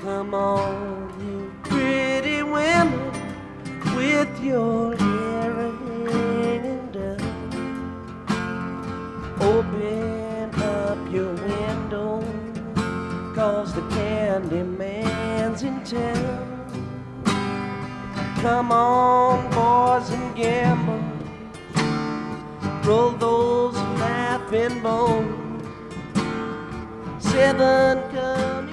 Come on, you pretty women, with your hair hanging down. Open up your window, 'cause the candy man's in town. Come on, boys, and gamble. Roll those laughing bones. 7 come